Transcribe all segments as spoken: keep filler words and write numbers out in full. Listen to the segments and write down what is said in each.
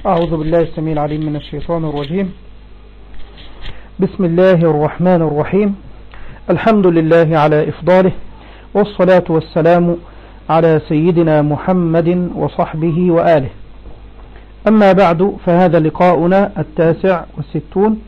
أعوذ بالله السميع العليم من الشيطان الرجيم. بسم الله الرحمن الرحيم. الحمد لله على إفضاله، والصلاة والسلام على سيدنا محمد وصحبه وآله. أما بعد، فهذا لقاؤنا التاسع والستون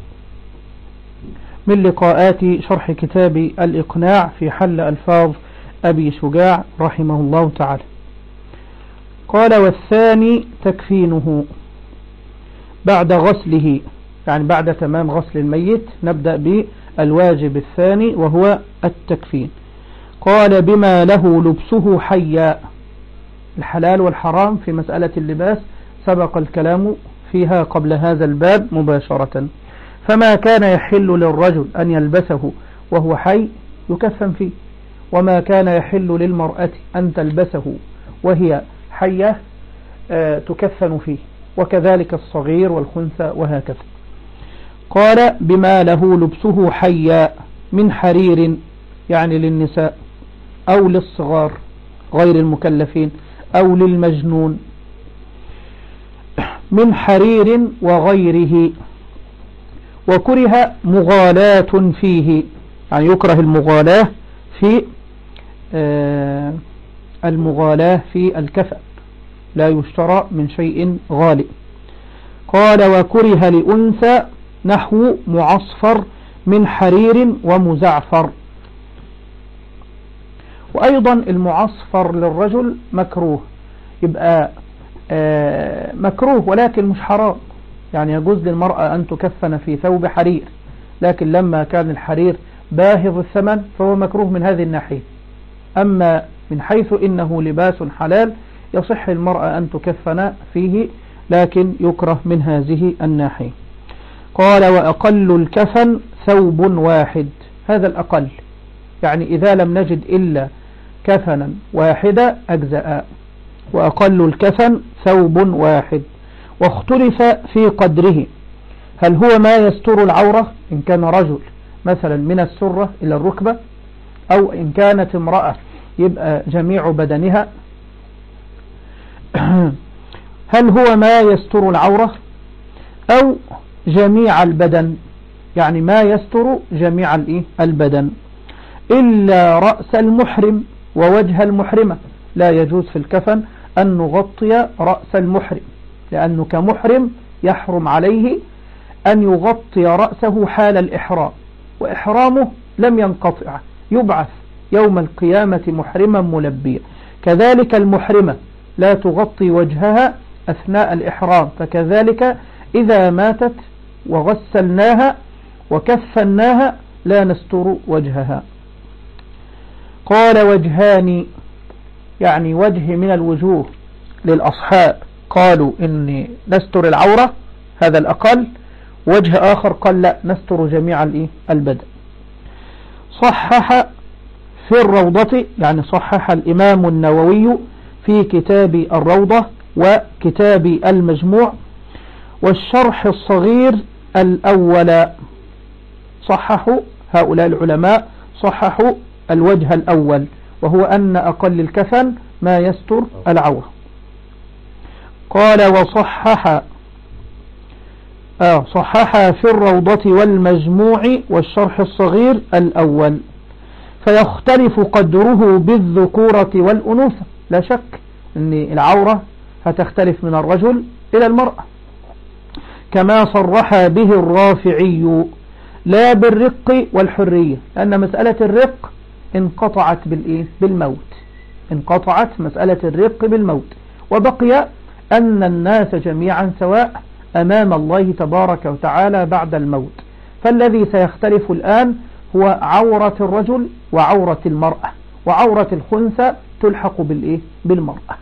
من لقاءات شرح كتاب الإقناع في حل ألفاظ أبي شجاع رحمه الله تعالى. قال: والثاني تكفينه بعد غسله، يعني بعد تمام غسل الميت نبدأ بالواجب الثاني وهو التكفين. قال: بما له لبسه حيا. الحلال والحرام في مسألة اللباس سبق الكلام فيها قبل هذا الباب مباشرة، فما كان يحل للرجل أن يلبسه وهو حي يكفن فيه، وما كان يحل للمرأة أن تلبسه وهي حية آه تكفن فيه، وكذلك الصغير والخنثى وهكذا. قال: بما له لبسه حيا من حرير، يعني للنساء أو للصغار غير المكلفين أو للمجنون، من حرير وغيره. وكره مغالاة فيه، يعني يكره المغالاة في آه المغالاة في الكفن، لا يشترى من شيء غالي. قال: وكره لأنثى نحو معصفر من حرير ومزعفر. وأيضا المعصفر للرجل مكروه، يبقى آه مكروه ولكن مش حرام، يعني يجوز للمرأة أن تكفن في ثوب حرير، لكن لما كان الحرير باهظ الثمن فهو مكروه من هذه الناحية. أما من حيث إنه لباس حلال يصح المرأة أن تكفن فيه، لكن يكره من هذه الناحية. قال: وأقل الكفن ثوب واحد. هذا الأقل، يعني إذا لم نجد إلا كفنا واحدا أجزاء. وأقل الكفن ثوب واحد. واختلف في قدره، هل هو ما يستر العورة إن كان رجل مثلا من السرة إلى الركبة، أو إن كانت امرأة يبقى جميع بدنها. هل هو ما يستر العورة أو جميع البدن، يعني ما يستر جميع البدن، إلا رأس المحرم ووجه المحرمة. لا يجوز في الكفن أن نغطي رأس المحرم، لأنه كمحرم يحرم عليه أن يغطي رأسه حال الإحرام، وإحرامه لم ينقطع، يبعث يوم القيامة محرما ملبيا. كذلك المحرمة لا تغطي وجهها أثناء الإحرام، فكذلك إذا ماتت وغسلناها وكفناها لا نستر وجهها. قال: وجهان، يعني وجه من الوجوه للأصحاب قالوا إن نستر العورة، هذا الأقل. وجه آخر قال لا، نستر جميع البدن. صحح في الروضة، يعني صحح الإمام النووي في كتاب الروضة وكتاب المجموع والشرح الصغير الأول. صححوا هؤلاء العلماء، صححوا الوجه الأول، وهو أن أقل الكفن ما يستر العورة. قال: وصحح آه صحح في الروضة والمجموع والشرح الصغير الأول. فيختلف قدره بالذكورة والأنوثة، لا شك أن العورة هتختلف من الرجل إلى المرأة، كما صرح به الرافعي، لا بالرق والحرية، لأن مسألة الرق انقطعت بالإيه؟ بالموت، انقطعت مسألة الرق بالموت، وبقي أن الناس جميعا سواء أمام الله تبارك وتعالى بعد الموت. فالذي سيختلف الآن هو عورة الرجل وعورة المرأة، وعورة الخنثى تلحق بالإيه؟ بالمرأة.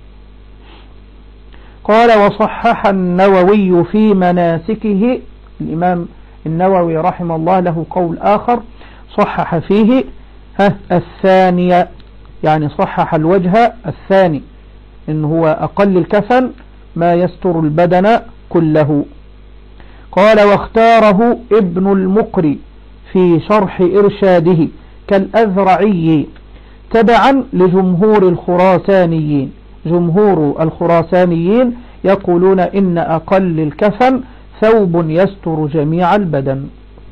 قال: وصحح النووي في مناسكه. الإمام النووي رحمه الله له قول آخر صحح فيه ها الثانية، يعني صحح الوجه الثاني، إن هو أقل الكفن ما يستر البدن كله. قال: واختاره ابن المقري في شرح إرشاده كالأذرعي تبعا لجمهور الخراسانيين. جمهور الخراسانيين يقولون إن أقل الكفن ثوب يستر جميع البدن.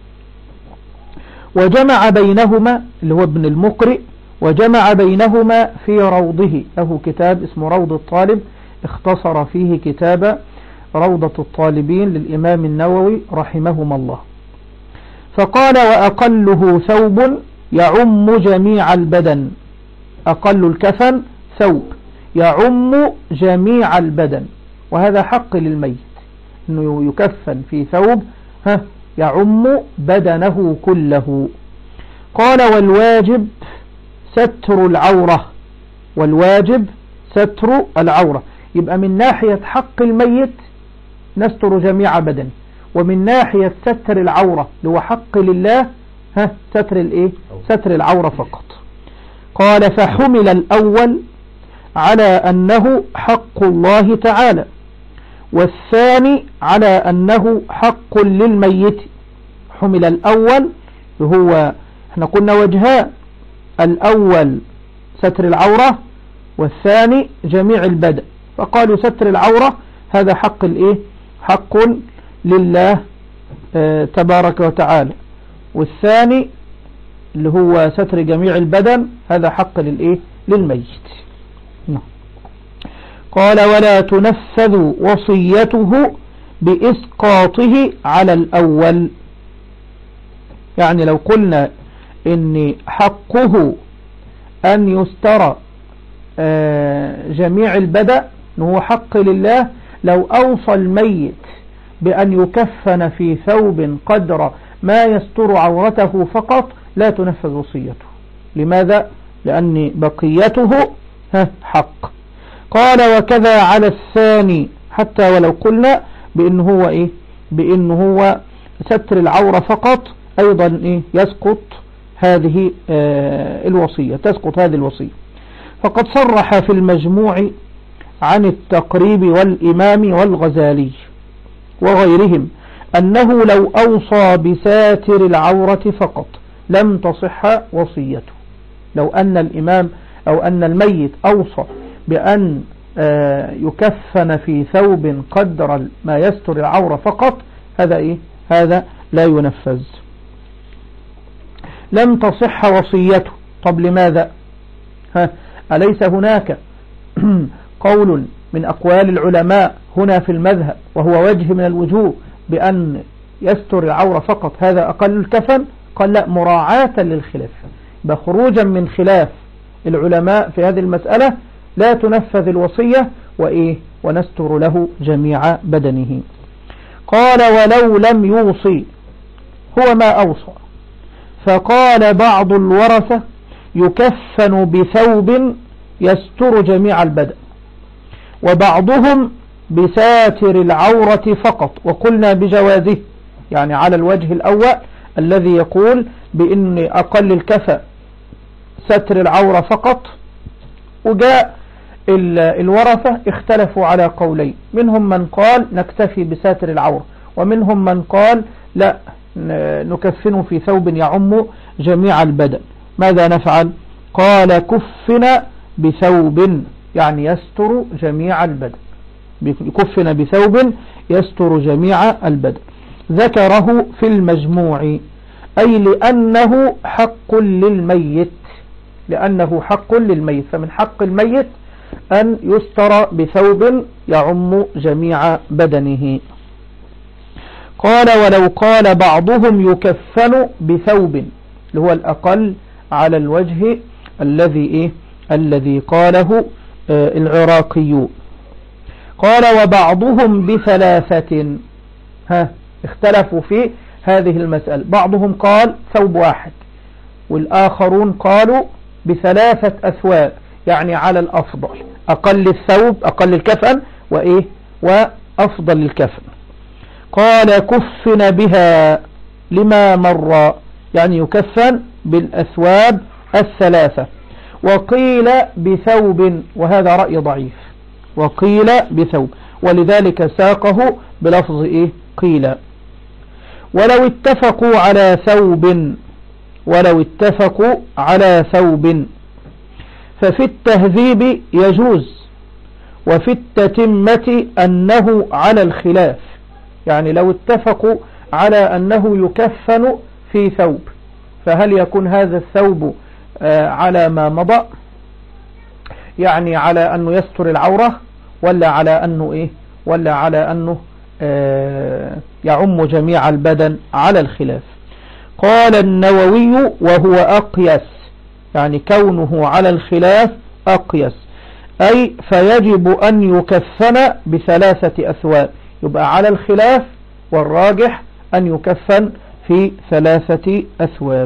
وجمع بينهما اللي هو ابن المقرئ، وجمع بينهما في روضه، له كتاب اسمه روض الطالب، اختصر فيه كتاب روضة الطالبين للإمام النووي رحمهما الله. فقال وأقله ثوب يعم جميع البدن، أقل الكفن ثوب يعم جميع البدن، وهذا حق للميت أنه يكفن في ثوب ها يعم بدنه كله. قال والواجب ستر العورة، والواجب ستر العورة، يبقى من ناحية حق الميت نستر جميع بدنه، ومن ناحية ستر العورة اللي هو حق لله ها ستر الايه ستر العورة فقط. قال فحمل الأول على أنه حق الله تعالى، والثاني على أنه حق للميت. حمل الأول هو احنا قلنا وجهان، الأول ستر العورة والثاني جميع البدن، فقالوا ستر العورة هذا حق الايه حق لله اه تبارك وتعالى، والثاني اللي هو ستر جميع البدن هذا حق للايه للميت. قال ولا تنفذ وصيته بإسقاطه على الأول، يعني لو قلنا إن حقه أن يستر جميع البدن هو حق لله، لو أوصى الميت بأن يكفن في ثوب قدر ما يستر عورته فقط لا تنفذ وصيته. لماذا؟ لأن بقيته حق. قال وكذا على الثاني، حتى ولو قلنا بأنه هو إيه بأنه هو ستر العورة فقط أيضا إيه يسقط هذه آه الوصية تسقط هذه الوصية. فقد صرح في المجموع عن التقريب والإمام والغزالي وغيرهم أنه لو أوصى بساتر العورة فقط لم تصح وصيته. لو أن الإمام أو أن الميت أوصى بأن يكفن في ثوب قدر ما يستر العورة فقط، هذا إيه هذا لا ينفذ، لم تصح وصيته. طب لماذا؟ ها أليس هناك قول من أقوال العلماء هنا في المذهب وهو وجه من الوجوه بأن يستر العورة فقط هذا أقل الكفن؟ قال لا، مراعاة للخلاف، بخروجا من خلاف العلماء في هذه المسألة لا تنفذ الوصية وإيه ونستر له جميع بدنه. قال ولو لم يوصي هو ما أوصى، فقال بعض الورثة يكفن بثوب يستر جميع البدن، وبعضهم بساتر العورة فقط، وقلنا بجوازه، يعني على الوجه الأول الذي يقول بأن أقل الكفى ستر العورة فقط. وجاء الورثة اختلفوا على قولين، منهم من قال نكتفي بساتر العورة، ومنهم من قال لا نكفن في ثوب يعم جميع البدن. ماذا نفعل؟ قال كفن بثوب يعني يستر جميع البدن، كفن بثوب يستر جميع البدن. ذكره في المجموع أي لأنه حق للميت، لأنه حق للميت، فمن حق الميت أن يستر بثوب يعم جميع بدنه. قال ولو قال بعضهم يكفن بثوب اللي هو الأقل على الوجه الذي إيه الذي قاله آه العراقيون. قال وبعضهم بثلاثة، ها اختلفوا في هذه المسألة، بعضهم قال ثوب واحد والآخرون قالوا بثلاثة أثواب، يعني على الأفضل، أقل الثوب أقل الكفن وإيه وأفضل الكفن. قال كفن بها لما مر، يعني يكفن بالأثواب الثلاثة. وقيل بثوب، وهذا رأي ضعيف، وقيل بثوب، ولذلك ساقه بلفظ إيه قيل. ولو اتفقوا على ثوب ولو اتفقوا على ثوب ففي التهذيب يجوز، وفي التتمة أنه على الخلاف، يعني لو اتفقوا على أنه يكفن في ثوب، فهل يكون هذا الثوب على ما مضى، يعني على أنه يستر العورة، ولا على أنه إيه، ولا على أنه يعم جميع البدن؟ على الخلاف. قال النووي وهو أقيس، يعني كونه على الخلاف أقيس، أي فيجب أن يكفن بثلاثة أثواب، يبقى على الخلاف والراجح أن يكفن في ثلاثة أثواب.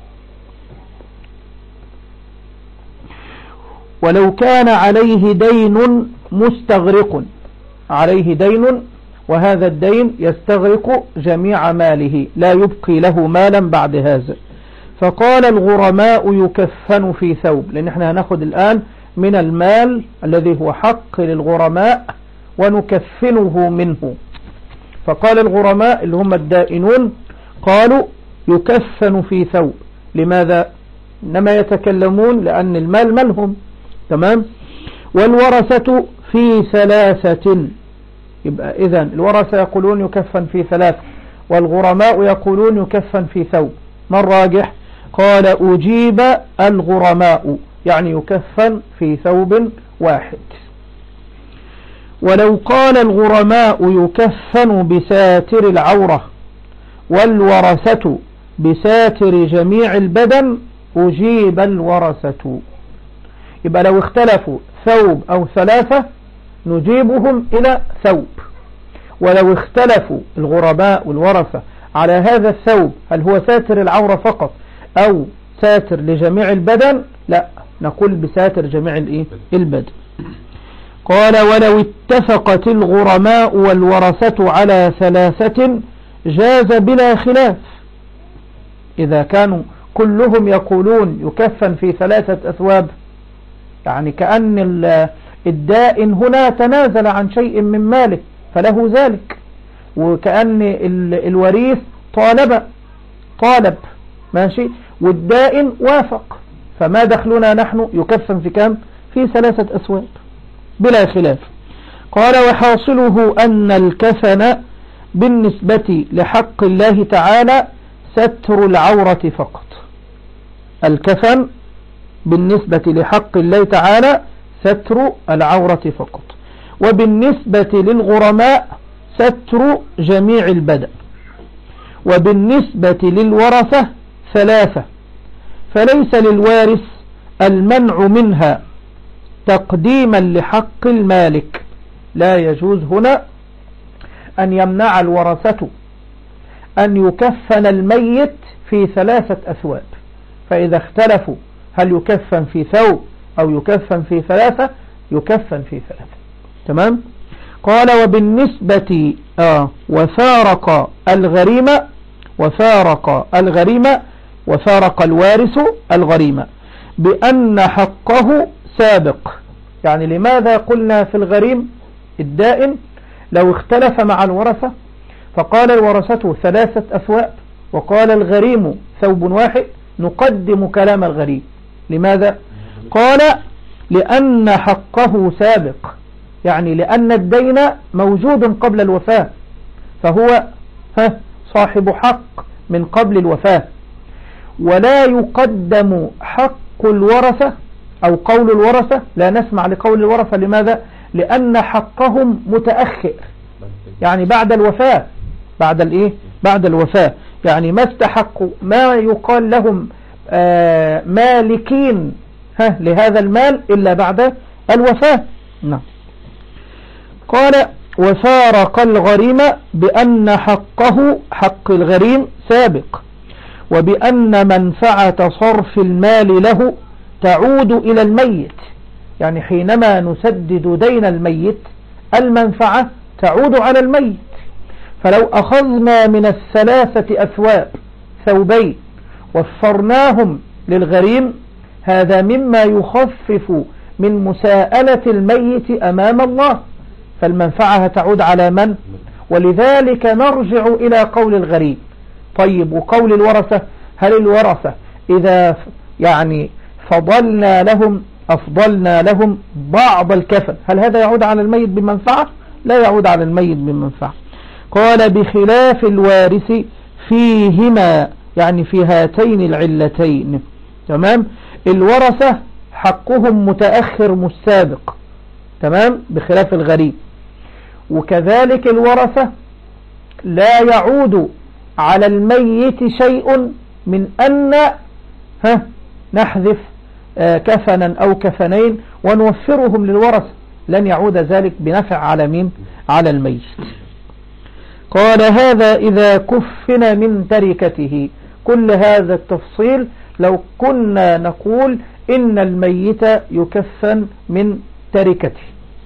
ولو كان عليه دين مستغرق، عليه دين وهذا الدين يستغرق جميع ماله، لا يبقي له مالا بعد هذا، فقال الغرماء يكفن في ثوب، لأن احنا هناخد الآن من المال الذي هو حق للغرماء ونكفنه منه. فقال الغرماء اللي هم الدائنون قالوا يكفن في ثوب. لماذا؟ إنما يتكلمون لأن المال مالهم، تمام. والورثة في ثلاثة، يبقى إذن الورثة يقولون يكفن في ثلاثة، والغرماء يقولون يكفن في ثوب. ما الراجح؟ قال أجيب الغرماء، يعني يكفن في ثوب واحد. ولو قال الغرماء يكفن بساتر العورة والورثة بساتر جميع البدن أجيب الورثة. يبقى لو اختلفوا ثوب أو ثلاثة نجيبهم إلى ثوب، ولو اختلفوا الغرماء والورثة على هذا الثوب هل هو ساتر العورة فقط أو ساتر لجميع البدن، لا، نقول بساتر جميع البدن. قال ولو اتفقت الغرماء والورثة على ثلاثة جاز بلا خلاف. إذا كانوا كلهم يقولون يكفن في ثلاثة أثواب، يعني كأن الدائن هنا تنازل عن شيء من ماله فله ذلك، وكأن الوريث طالب طالب ماشي والدائن وافق، فما دخلنا نحن؟ يكفن في كم؟ في ثلاثة أثواب بلا خلاف. قال وحاصله أن الكفن بالنسبة لحق الله تعالى ستر العورة فقط. الكفن بالنسبة لحق الله تعالى ستر العورة فقط، وبالنسبة للغرماء ستر جميع البدن، وبالنسبة للورثة ثلاثة، فليس للوارث المنع منها تقديما لحق المالك. لا يجوز هنا أن يمنع الورثة أن يكفن الميت في ثلاثة أثواب، فإذا اختلفوا هل يكفن في ثوب أو يكفن في ثلاثة يكفن في ثلاثة، تمام. قال وبالنسبة آه وفارق الغريمة وفارق الغريمة وفارق الوارث الغريمة بأن حقه سابق. يعني لماذا قلنا في الغريم الدائن لو اختلف مع الورثة فقال الورثة ثلاثة أثواب وقال الغريم ثوب واحد، نقدم كلام الغريم. لماذا؟ قال لأن حقه سابق، يعني لأن الدين موجود قبل الوفاة، فهو صاحب حق من قبل الوفاة، ولا يقدم حق الورثة أو قول الورثة، لا نسمع لقول الورثة. لماذا؟ لأن حقهم متأخر، يعني بعد الوفاة، بعد الإيه؟ بعد الوفاة، يعني ما استحقوا ما يقال لهم آه مالكين ها لهذا المال إلا بعد الوفاة. نعم. قال وفارق الغريم بأن حقه حق الغريم سابق، وبأن منفعة صرف المال له تعود إلى الميت، يعني حينما نسدد دين الميت المنفعة تعود على الميت. فلو أخذنا من الثلاثة أثواب ثوبين وفرناهم للغريم هذا مما يخفف من مساءلة الميت أمام الله، فالمنفعة تعود على من؟ ولذلك نرجع إلى قول الغريم. طيب وقول الورثة، هل الورثة إذا يعني فضلنا لهم أفضلنا لهم بعض الكفن. هل هذا يعود على الميت بمنفعة؟ لا يعود على الميت بمنفعة. قال بخلاف الوارث فيهما، يعني في هاتين العلتين. تمام. الورثة حقهم متأخر مش سابق، تمام، بخلاف الغريب. وكذلك الورثة لا يعود على الميت شيء من أن ها نحذف آه كفنا أو كفنين ونوفرهم للورثة، لن يعود ذلك بنفع على مين؟ على الميت. قال هذا إذا كفن من تركته. كل هذا التفصيل لو كنا نقول إن الميت يكفن من تركته.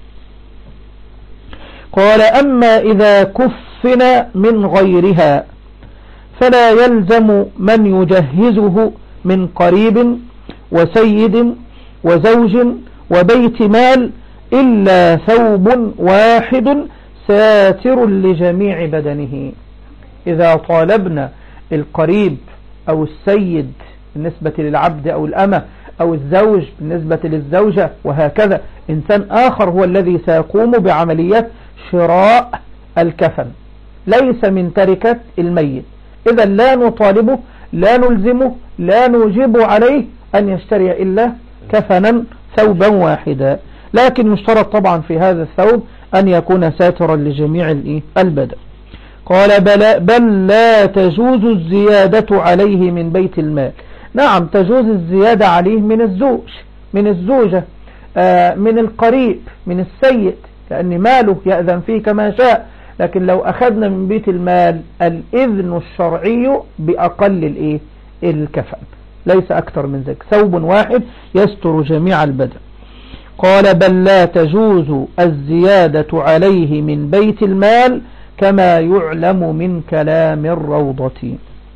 قال أما إذا كفن من غيرها فلا يلزم من يجهزه من قريب وسيد وزوج وبيت مال إلا ثوب واحد ساتر لجميع بدنه. إذا طالبنا القريب أو السيد بالنسبة للعبد أو الأمة أو الزوج بالنسبة للزوجة وهكذا، إنسان آخر هو الذي سيقوم بعملية شراء الكفن ليس من تركة الميت، إذا لا نطالبه، لا نلزمه، لا نوجب عليه أن يشتري إلا كفنا ثوبا واحدا، لكن يشترط طبعا في هذا الثوب أن يكون ساترا لجميع البدن. قال بل, بل لا تجوز الزيادة عليه من بيت المال. نعم تجوز الزيادة عليه من الزوج، من الزوجة، آه من القريب، من السيد، لأن ماله يأذن فيه كما شاء. لكن لو أخذنا من بيت المال الإذن الشرعي بأقل الإيه؟ الكفن، ليس أكثر من ذلك، ثوب واحد يستر جميع البدن. قال بل لا تجوز الزيادة عليه من بيت المال كما يعلم من كلام الروضة.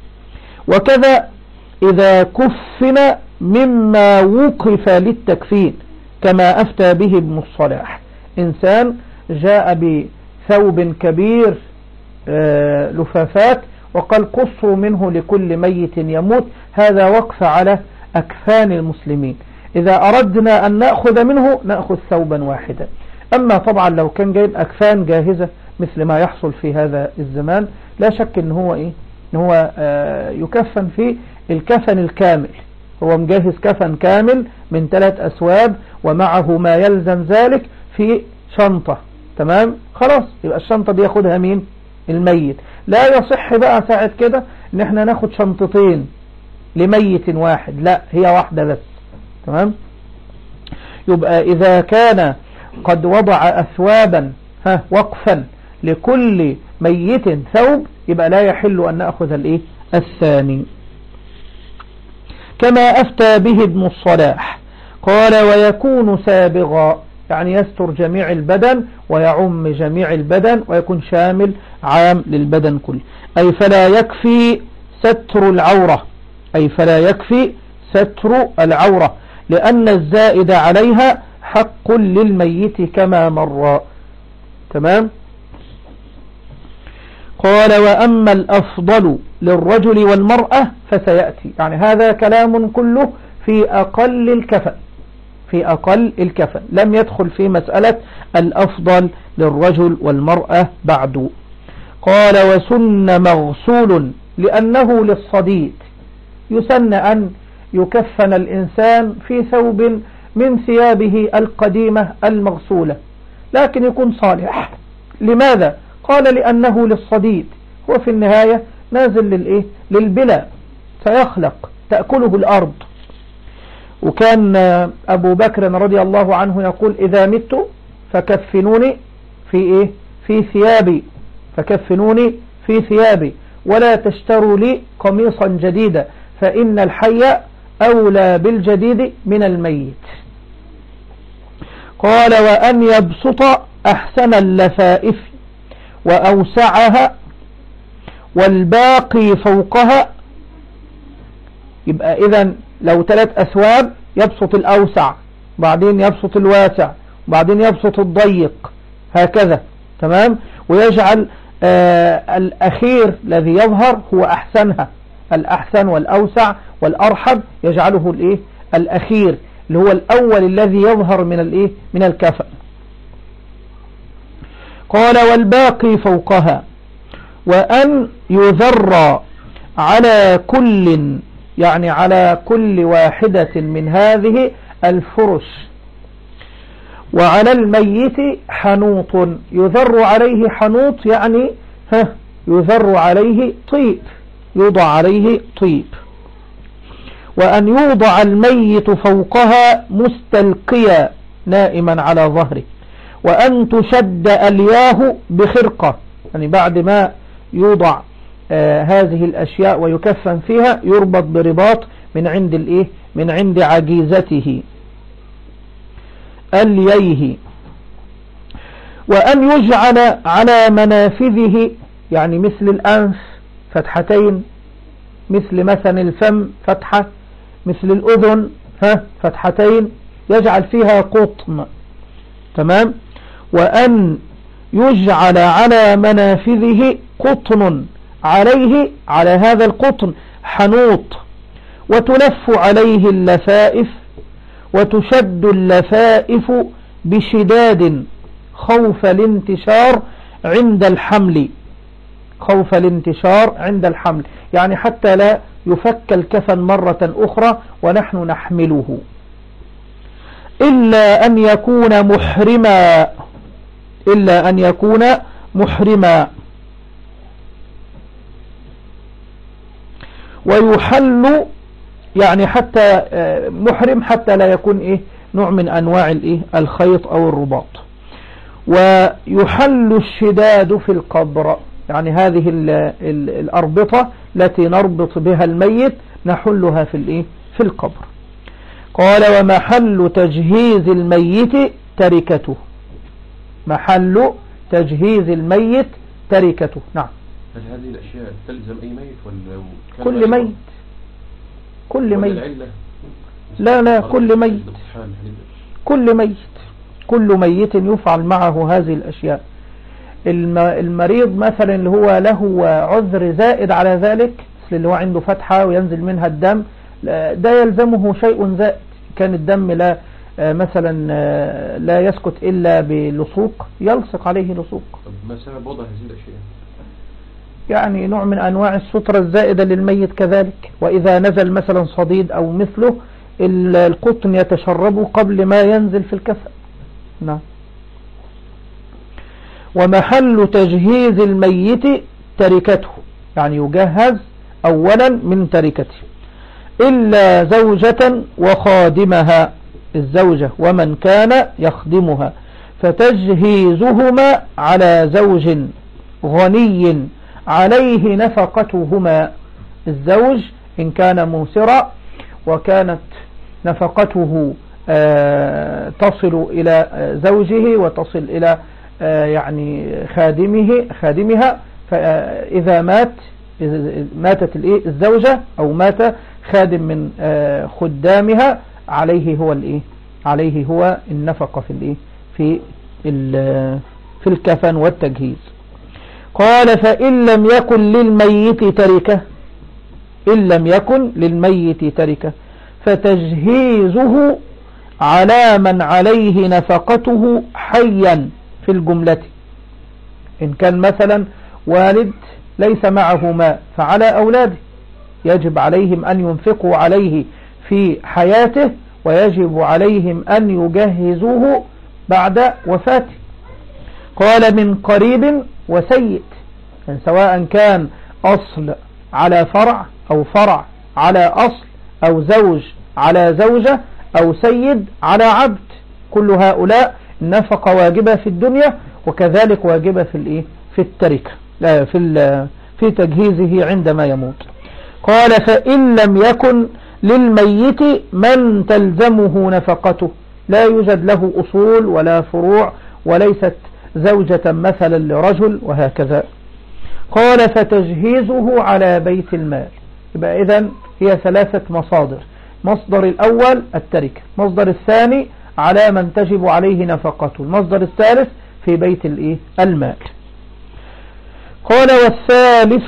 وكذا إذا كفن مما وقف للتكفين كما أفتى به ابن الصلاح. إنسان جاء بثوب كبير آه لفافات وقال قصوا منه لكل ميت يموت، هذا وقف على أكفان المسلمين. إذا أردنا أن نأخذ منه نأخذ ثوبا واحدا. أما طبعا لو كان جايب أكفان جاهزة مثل ما يحصل في هذا الزمان، لا شك إن هو إيه؟ إن هو آه يكفن في الكفن الكامل، هو مجهز كفن كامل من ثلاث أسواب ومعه ما يلزم ذلك في شنطة، تمام، خلاص يبقى الشنطة دي ياخدها مين؟ الميت. لا يصح بقى ساعة كده إن احنا ناخد شنطتين لميت واحد، لا هي واحدة بس، تمام. يبقى إذا كان قد وضع أثوابا ها وقفا لكل ميت ثوب، يبقى لا يحل أن نأخذ الإيه؟ الثاني. كما أفتى به ابن الصلاح. قال ويكون سابغا، يعني يستر جميع البدن ويعم جميع البدن ويكون شامل عام للبدن كله. أي فلا يكفي ستر العورة، أي فلا يكفي ستر العورة لأن الزائد عليها حق للميت كما مر، تمام. قال وأما الأفضل للرجل والمرأة فسيأتي، يعني هذا كلام كله في أقل الكفن، في أقل الكفن، لم يدخل في مسألة الأفضل للرجل والمرأة بعد. قال وسن مغسول لأنه للصديد، يسن أن يكفن الإنسان في ثوب من ثيابه القديمة المغسولة، لكن يكون صالح. لماذا؟ قال لأنه للصديد، هو في النهاية نازل للإيه؟ للبلاء، سيخلق تأكله الأرض. وكان أبو بكر رضي الله عنه يقول إذا مت فكفنوني في إيه؟ في ثيابي، فكفنوني في ثيابي ولا تشتروا لي قميصا جديدا فإن الحي أولى بالجديد من الميت. قال وأن يبسط أحسن اللفائف وأوسعها والباقي فوقها. يبقى إذن لو ثلاث أثواب يبسط الأوسع، بعدين يبسط الواسع، بعدين يبسط الضيق، هكذا، تمام. ويجعل آه الأخير الذي يظهر هو أحسنها، الأحسن والأوسع والأرحب يجعله الإيه؟ الأخير، اللي هو الأول الذي يظهر من الإيه من الكفن. قال والباقي فوقها، وأن يذر على كل يعني على كل واحدة من هذه الفرش، وعلى الميت حنوط، يذر عليه حنوط يعني ها يذر عليه طيب، يوضع عليه طيب. وأن يوضع الميت فوقها مستلقيا نائما على ظهره، وأن تشد ألياه بخرقة، يعني بعد ما يوضع آه هذه الأشياء ويكفن فيها يربط برباط من عند الإيه من عند عجيزته أليه. وأن يجعل على منافذه يعني مثل الأنف فتحتين، مثل مثلا الفم فتحة، مثل الأذن ها فتحتين، يجعل فيها قطن. تمام. وأن يجعل على منافذه قطن، عليه على هذا القطن حنوط، وتلف عليه اللفائف، وتشد اللفائف بشداد خوف الانتشار عند الحمل، خوف الانتشار عند الحمل، يعني حتى لا يفك الكفن مرة أخرى ونحن نحمله، إلا أن يكون محرما، إلا أن يكون محرما. ويحل يعني حتى محرم حتى لا يكون إيه نوع من أنواع الإيه الخيط أو الرباط. ويحل الشداد في القبر، يعني هذه ال ال الأربطة التي نربط بها الميت نحلها في الإيه في القبر. قال ومحل تجهيز الميت تركته، محل تجهيز الميت تركته. نعم. هل هذه الأشياء تلزم أي ميت ولا كل ميت؟ كل ميت. لا لا كل ميت، كل ميت، كل ميت يفعل معه هذه الأشياء. المريض مثلا اللي هو له عذر زائد على ذلك، مثل اللي هو عنده فتحة وينزل منها الدم، ده يلزمه شيء زائد. كان الدم لا مثلا لا يسكت إلا بلصوق، يلصق عليه لصوق. طب ما سبب وضع هذه الأشياء؟ يعني نوع من أنواع السترة الزائدة للميت كذلك. وإذا نزل مثلا صديد أو مثله القطن يتشربه قبل ما ينزل في الكفن. نعم. ومحل تجهيز الميت تركته، يعني يجهز أولا من تركته، إلا زوجة وخادمها، الزوجة ومن كان يخدمها، فتجهيزهما على زوج غني عليه نفقتهما. الزوج إن كان موسرا وكانت نفقته آه تصل إلى زوجه وتصل إلى آه يعني خادمه خادمها، فإذا مات ماتت الزوجة أو مات خادم من آه خدامها عليه هو الإيه عليه هو النفقة في الإيه في في الكفن والتجهيز. قال فإن لم يكن للميت تركة، إن لم يكن للميت تركة فتجهيزه على من عليه نفقته حيا في الجملة. إن كان مثلا والد ليس معه ماء فعلى أولاده يجب عليهم أن ينفقوا عليه في حياته، ويجب عليهم أن يجهزوه بعد وفاته. قال من قريب وسيد، يعني سواء كان أصل على فرع أو فرع على أصل أو زوج على زوجة أو سيد على عبد، كل هؤلاء النفقة واجبة في الدنيا وكذلك واجبة في الإيه في التركة لا في في تجهيزه عندما يموت. قال فإن لم يكن للميت من تلزمه نفقته، لا يوجد له أصول ولا فروع وليست زوجة مثلا لرجل وهكذا. قال فتجهيزه على بيت المال. يبقى إذن هي ثلاثة مصادر، مصدر الأول التركة، مصدر الثاني على من تجب عليه نفقته، المصدر الثالث في بيت الإيه المال. قال والثالث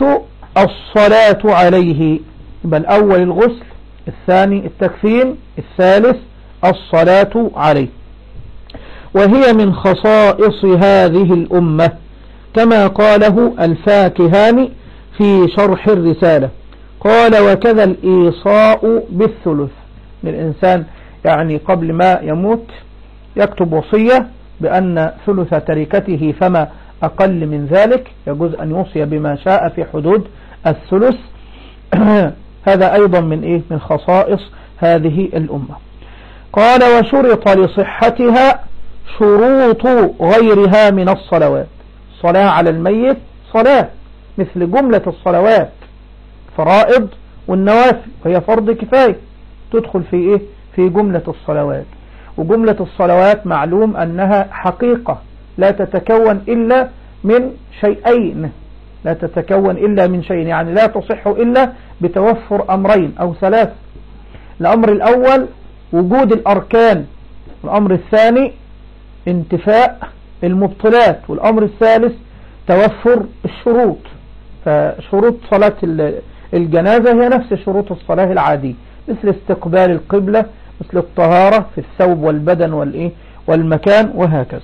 الصلاة عليه. يبقى الأول الغسل، الثاني التكفين، الثالث الصلاة عليه. وهي من خصائص هذه الأمة كما قاله الفاكهاني في شرح الرسالة، قال وكذا الإيصاء بالثلث. الإنسان يعني قبل ما يموت يكتب وصية بأن ثلث تركته فما أقل من ذلك، يجوز أن يوصي بما شاء في حدود الثلث. هذا أيضا من إيه؟ من خصائص هذه الأمة. قال وشرط لصحتها شروط غيرها من الصلوات. الصلاة على الميت صلاة مثل جملة الصلوات، فرائض والنوافل، وهي فرض كفاية تدخل في إيه؟ في جملة الصلوات. وجملة الصلوات معلوم أنها حقيقة لا تتكون إلا من شيئين، لا تتكون إلا من شيئين، يعني لا تصح إلا بتوفر أمرين أو ثلاث. الأمر الأول وجود الأركان، الأمر الثاني انتفاء المبطلات، والأمر الثالث توفر الشروط. فشروط صلاة الجنازة هي نفس شروط الصلاة العادية، مثل استقبال القبلة، مثل الطهارة في الثوب والبدن والإيه والمكان وهكذا.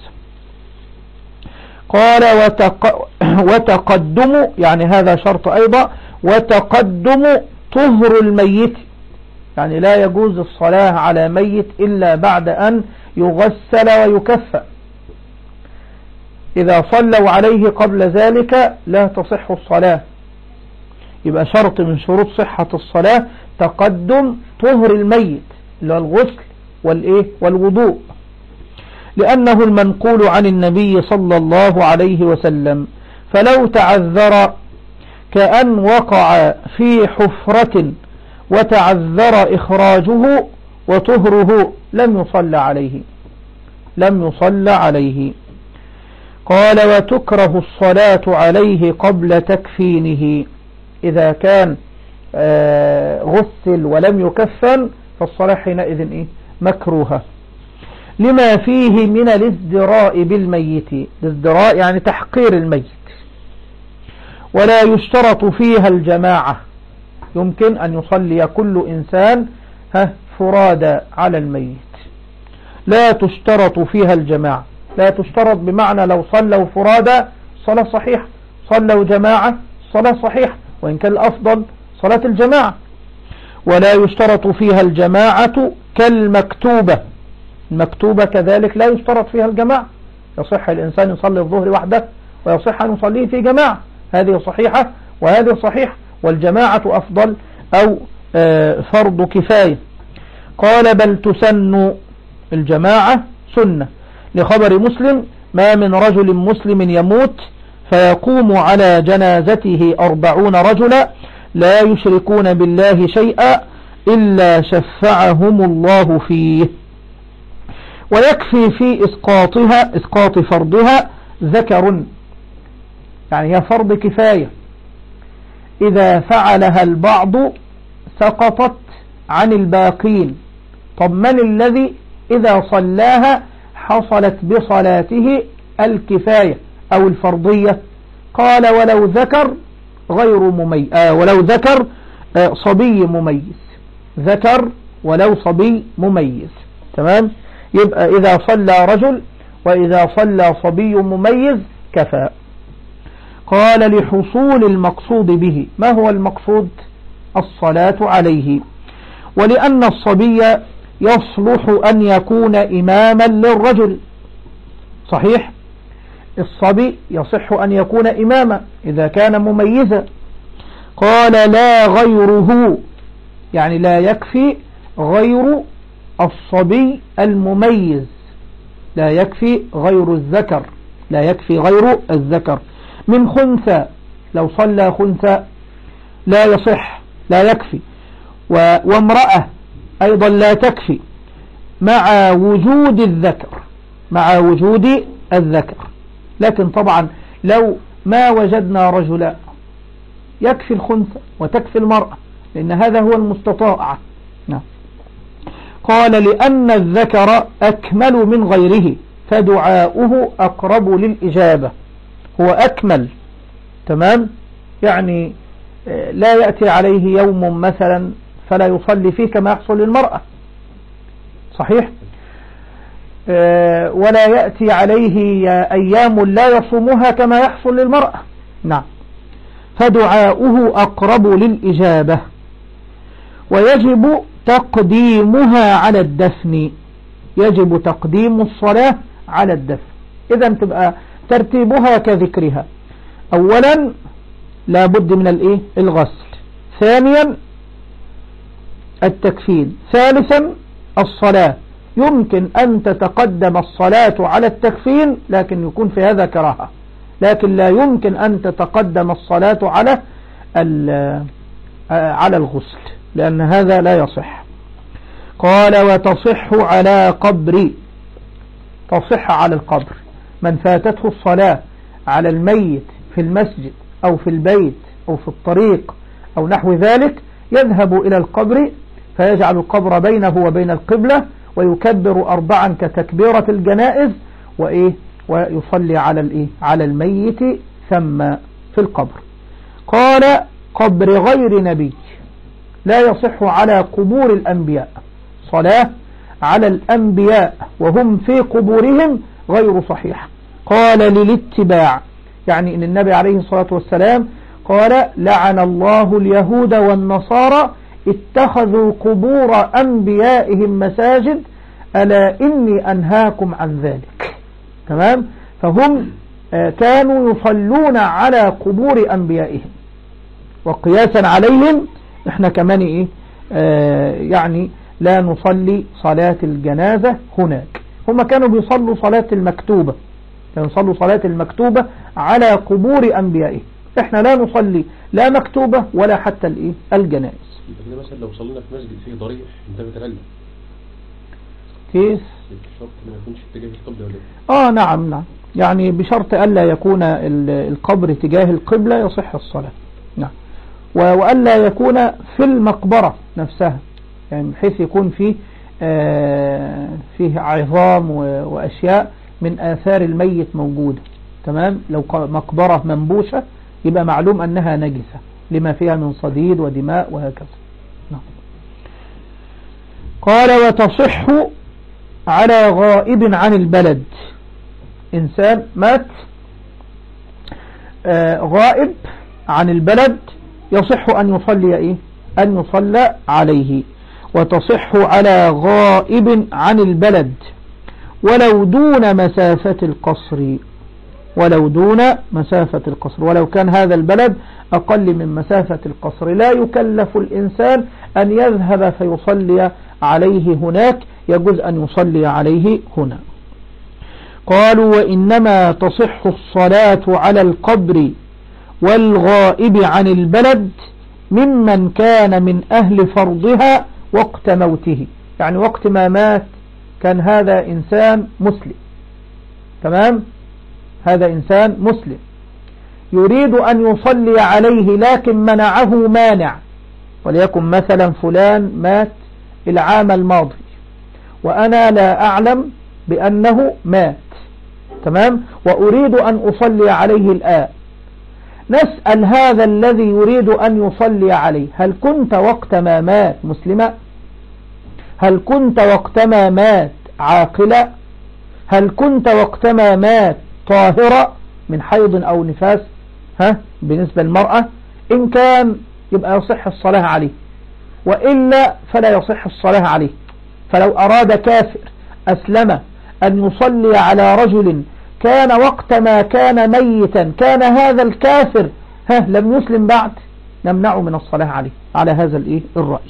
قال وتق... وتقدم، يعني هذا شرط أيضا، وتقدم طهر الميت، يعني لا يجوز الصلاة على ميت إلا بعد أن يغسل ويكفى. إذا صلوا عليه قبل ذلك لا تصح الصلاة. يبقى شرط من شروط صحة الصلاة تقدم طهر الميت اللي هو الغسل والإيه والوضوء، لأنه المنقول عن النبي صلى الله عليه وسلم. فلو تعذر كأن وقع في حفرة وتعذر إخراجه وطهره لم يصلى عليه، لم يصلى عليه. قال وتكره الصلاة عليه قبل تكفينه. إذا كان غسل ولم يكفن فالصلاة حينئذ إيه؟ مكروهة، لما فيه من الازدراء بالميت. الازدراء يعني تحقير الميت. ولا يشترط فيها الجماعة، يمكن أن يصلي كل إنسان ها فرادى على الميت، لا تشترط فيها الجماعة. لا تشترط بمعنى لو صلوا فرادى صلاة صحيحة، صلوا جماعة صلاة صحيحة، وإن كان الأفضل صلاة الجماعة. ولا يشترط فيها الجماعة كالمكتوبة. المكتوبة كذلك لا يشترط فيها الجماعة، يصح الإنسان يصلي الظهر وحده ويصح أن يصليه في جماعة، هذه صحيحة وهذه صحيحة، والجماعة أفضل أو فرض كفاية. قال بل تسن الجماعة سنة، لخبر مسلم ما من رجل مسلم يموت فيقوم على جنازته أربعون رجلا لا يشركون بالله شيئا إلا شفعهم الله فيه. ويكفي في إسقاطها إسقاط فرضها ذكر، يعني هي فرض كفاية، إذا فعلها البعض سقطت عن الباقين. طب من الذي إذا صلاها حصلت بصلاته الكفاية أو الفرضية؟ قال ولو ذكر غير مميز، آه ولو ذكر آه صبي مميز، ذكر ولو صبي مميز. تمام؟ يبقى إذا صلى رجل وإذا صلى صبي مميز كفى. قال لحصول المقصود به. ما هو المقصود؟ الصلاة عليه. ولأن الصبي يصلح أن يكون إماما للرجل، صحيح؟ الصبي يصح أن يكون إماما إذا كان مميزا. قال لا غيره، يعني لا يكفي غير الصبي المميز، لا يكفي غير الذكر، لا يكفي غير الذكر. من خنثى، لو صلى خنثى لا يصح، لا يكفي. وامرأة أيضا لا تكفي مع وجود الذكر، مع وجود الذكر. لكن طبعا لو ما وجدنا رجلا يكفي الخنثى وتكفي المرأة، لأن هذا هو المستطاع. نعم. قال لأن الذكر أكمل من غيره فدعاؤه أقرب للإجابة، هو أكمل. تمام؟ يعني لا يأتي عليه يوم مثلا فلا يصلي فيه كما يحصل للمرأة، صحيح؟ آه ولا يأتي عليه أيام لا يصومها كما يحصل للمرأة. نعم. فدعاؤه أقرب للإجابة، ويجب تقديمها على الدفن، يجب تقديم الصلاة على الدفن. إذا تبقى ترتيبها كذكرها: أولا لا بد من الإيه؟ الغسل، ثانيا التكفين، ثالثا الصلاة. يمكن أن تتقدم الصلاة على التكفين لكن يكون في هذا كراهة، لكن لا يمكن أن تتقدم الصلاة على على الغسل لأن هذا لا يصح. قال: وتصح على قبر، تصح على القبر. من فاتته الصلاة على الميت في المسجد أو في البيت أو في الطريق أو نحو ذلك يذهب إلى القبر فيجعل القبر بينه وبين القبلة ويكبر أربعا كتكبيرة الجنائز وإيه ويصلي على الإيه على الميت ثم في القبر. قال: قبر غير نبي لا يصح على قبور الأنبياء، صلاة على الأنبياء وهم في قبورهم غير صحيح. قال: للاتباع، يعني إن النبي عليه الصلاة والسلام قال: لعن الله اليهود والنصارى اتخذوا قبور أنبيائهم مساجد ألا إني أنهاكم عن ذلك. تمام؟ فهم كانوا يصلون على قبور أنبيائهم، وقياسا عليهم احنا كمان ايه آه يعني لا نصلي صلاة الجنازة هناك. هم كانوا بيصلوا صلاة المكتوبة، كانوا يصلوا صلاة المكتوبة على قبور أنبيائهم. احنا لا نصلي لا مكتوبة ولا حتى الايه الجنائز. يبقى مثلا لو صلينا في مسجد فيه ضريح انت بتغلى كيف؟ بشرط ما يكونش اتجاه القبلة ولا اه نعم نعم، يعني بشرط ألا يكون القبر تجاه القبلة يصح الصلاة. نعم. وألا يكون في المقبرة نفسها، يعني بحيث يكون فيه آه فيه عظام وأشياء من آثار الميت موجودة. تمام؟ لو مقبرة منبوشة يبقى معلوم أنها نجسة لما فيها من صديد ودماء وهكذا. نعم. قال: وتصح على غائب عن البلد. إنسان مات آه غائب عن البلد يصح أن يصلي إيه؟ أن يصلى عليه. وتصح على غائب عن البلد ولو دون مسافة القصر، ولو دون مسافة القصر، ولو كان هذا البلد أقل من مسافة القصر لا يكلف الإنسان أن يذهب فيصلي عليه هناك، يجوز أن يصلي عليه هنا. قالوا: وإنما تصح الصلاة على القبر والغائب عن البلد ممن كان من أهل فرضها وقت موته، يعني وقت ما مات كان هذا إنسان مسلم. تمام؟ هذا إنسان مسلم يريد أن يصلي عليه لكن منعه مانع، وليكن مثلا فلان مات العام الماضي وأنا لا أعلم بأنه مات. تمام؟ وأريد أن أصلي عليه الآن. نسأل هذا الذي يريد أن يصلي عليه: هل كنت وقت ما مات مسلما؟ هل كنت وقت ما مات عاقلا؟ هل كنت وقت ما مات طاهرة من حيض أو نفاس؟ ها بالنسبة للمرأة إن كان يبقى يصح الصلاة عليه، وإلا فلا يصح الصلاة عليه. فلو أراد كافر أسلم أن يصلي على رجل كان وقت ما كان ميتا كان هذا الكافر ها لم يسلم بعد، نمنعه من الصلاة عليه على هذا الإيه الرأي.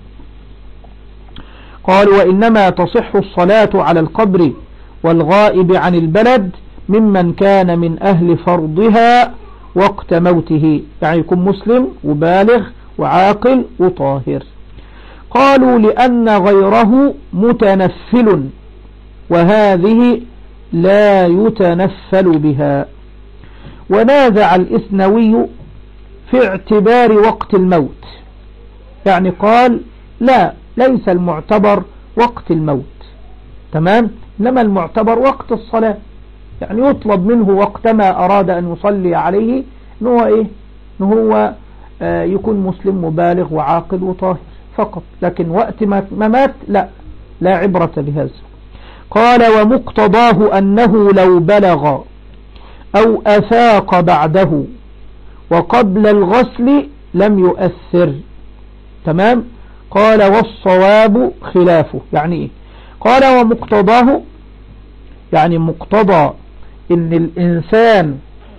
قال: وإنما تصح الصلاة على القبر والغائب عن البلد ممن كان من أهل فرضها وقت موته، يعني يكون مسلم وبالغ وعاقل وطاهر. قالوا: لأن غيره متنفل وهذه لا يتنفل بها. ونازع الإثنوي في اعتبار وقت الموت، يعني قال لا ليس المعتبر وقت الموت. تمام؟ إنما المعتبر وقت الصلاة، يعني يطلب منه وقتما أراد أن يصلي عليه إنه هو إيه إنه هو آه يكون مسلم مبالغ وعاقل وطاهر فقط، لكن وقت ما مات لا لا عبرة بهذا. قال ومقتضاه أنه لو بلغ أو أفاق بعده وقبل الغسل لم يؤثر. تمام. قال والصواب خلافه. يعني إيه؟ قال ومقتضاه يعني مقتضى إن الإنسان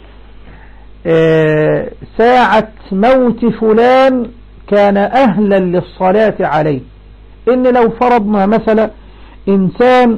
آه ساعة موت فلان كان أهلا للصلاة عليه. إن لو فرضنا مثلا إنسان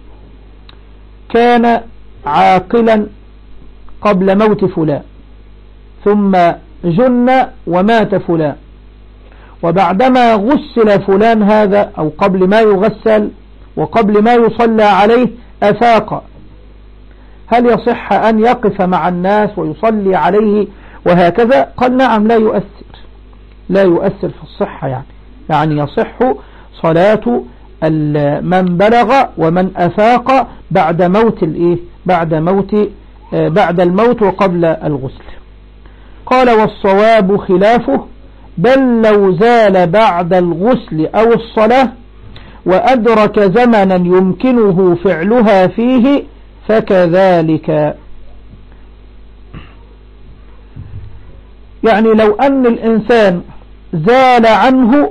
كان عاقلا قبل موت فلان ثم جن ومات فلان، وبعدما غسل فلان هذا أو قبل ما يغسل وقبل ما يصلى عليه أفاق، هل يصح أن يقف مع الناس ويصلي عليه وهكذا؟ قال نعم لا يؤثر، لا يؤثر في الصحة. يعني يعني يصح صلاة من بلغ ومن أفاق بعد موت الإيه بعد موت بعد الموت وقبل الغسل. قال والصواب خلافه، بل لو زال بعد الغسل أو الصلاة وأدرك زمنا يمكنه فعلها فيه فكذلك. يعني لو أن الإنسان زال عنه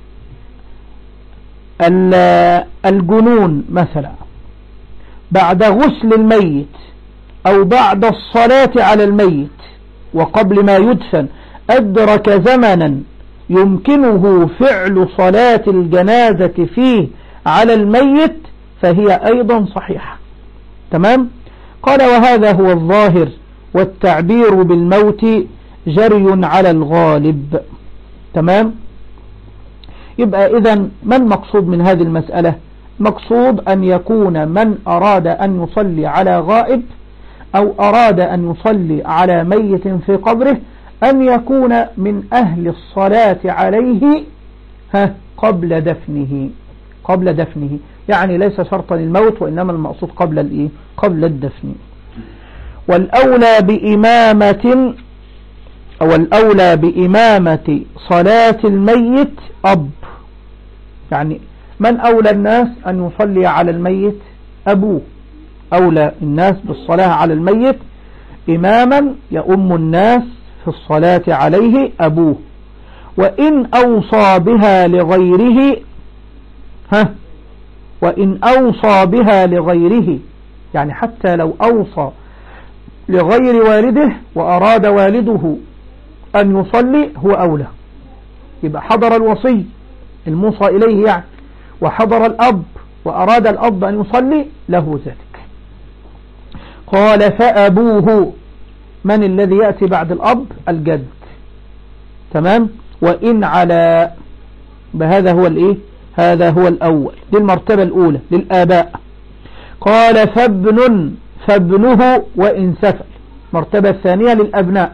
الجنون مثلا بعد غسل الميت أو بعد الصلاة على الميت وقبل ما يدفن، أدرك زمنا يمكنه فعل صلاة الجنازة فيه على الميت فهي أيضا صحيحة. تمام. قال وهذا هو الظاهر، والتعبير بالموت جري على الغالب. تمام. يبقى إذن ما المقصود من هذه المسألة؟ مقصود أن يكون من أراد أن يصلي على غائب أو أراد أن يصلي على ميت في قبره أن يكون من أهل الصلاة عليه ها قبل دفنه قبل دفنه يعني ليس شرطا الموت، وإنما المقصود قبل الإيه قبل الدفن. والأولى بإمامة أو الأولى بإمامة صلاة الميت أب. يعني من أولى الناس أن يصلي على الميت؟ أبوه. أولى الناس بالصلاة على الميت إماما يؤم الناس في الصلاة عليه أبوه. وإن أوصى بها لغيره ها وإن أوصى بها لغيره يعني حتى لو أوصى لغير والده وأراد والده أن يصلي هو أولى. يبقى حضر الوصي الموصى إليه يعني وحضر الأب وأراد الأب أن يصلي له ذلك. قال فأبوه، من الذي يأتي بعد الأب؟ الجد. تمام. وإن على، بهذا هو الإيه هذا هو الأول، دي المرتبة الأولى للآباء. قال فابن فابنه وإن سفل، مرتبة الثانية للأبناء.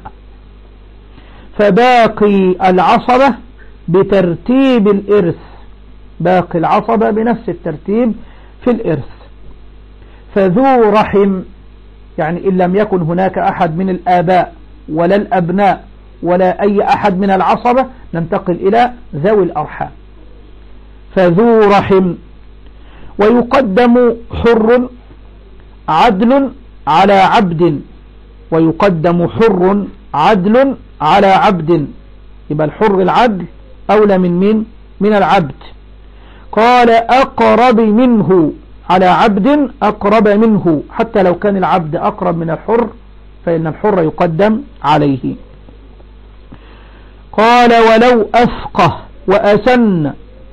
فباقي العصبة بترتيب الإرث، باقي العصبة بنفس الترتيب في الإرث. فذو رحم يعني إن لم يكن هناك أحد من الآباء ولا الأبناء ولا أي أحد من العصبة ننتقل إلى ذوي الأرحام. فذو رحم. ويقدم حر عدل على عبد، ويقدم حر عدل على عبد. يبقى الحر العدل أولى من مين؟ من العبد. قال أقرب منه، على عبد أقرب منه، حتى لو كان العبد أقرب من الحر فإن الحر يقدم عليه. قال ولو أفقه وأسن،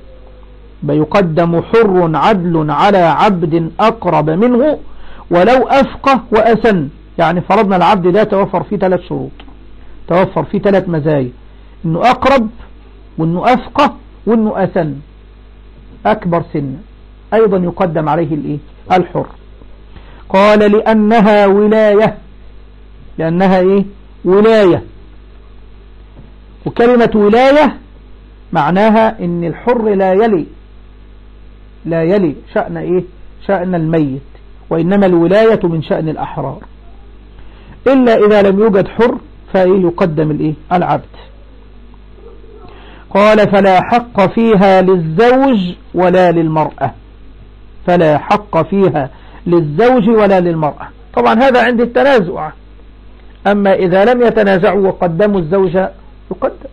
بيقدم حر عدل على عبد أقرب منه ولو أفقه وأسن. يعني فرضنا العبد ده توفر فيه ثلاث شروط، توفر فيه ثلاث مزايا، إنه أقرب وإنه أفقه وإنه أسن أكبر سن، أيضا يقدم عليه الإيه؟ الحر. قال لأنها ولاية، لأنها إيه؟ ولاية. وكلمة ولاية معناها إن الحر لا يلي لا يلي شأن إيه؟ شأن الميت، وإنما الولاية من شأن الأحرار، إلا إذا لم يوجد حر فإيه يقدم الإيه؟ العبد. قال فلا حق فيها للزوج ولا للمرأة. فلا حق فيها للزوج ولا للمرأة. طبعا هذا عند التنازع، أما إذا لم يتنازعوا وقدموا الزوج يقدم.